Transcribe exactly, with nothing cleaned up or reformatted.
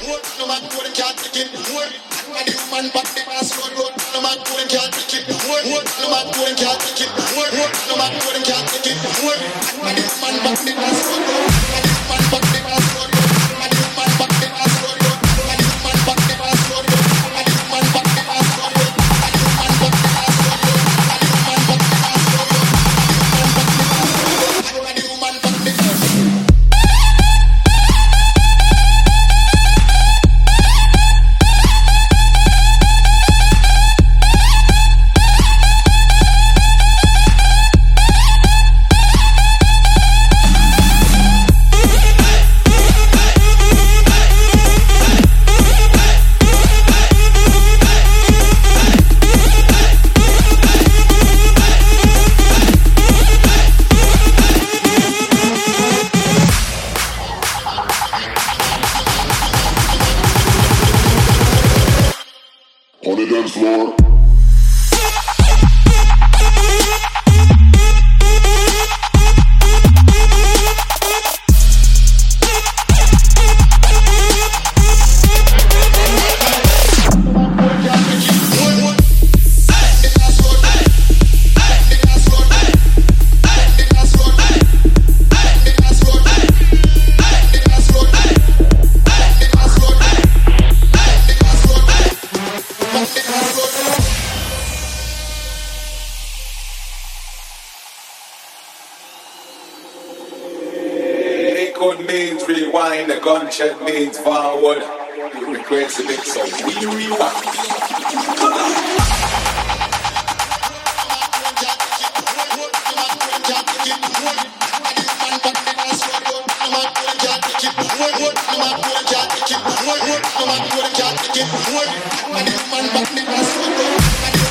No man go and can't take it. And the man back the pass road road. No man go and can't take it. No man go and can't take it. No man go and can't take it. And the man back the pass road road. And the man back the pass road road. And the man back the pass road road. And the man back the pass road road. And the man back the pass road road. And the man back the pass road road. And the man back the pass road road. And the man back the pass road road. On the dance floor. Record means rewind, the gunshot means forward. You request a bit, so we rewind. And the man back the pass road road.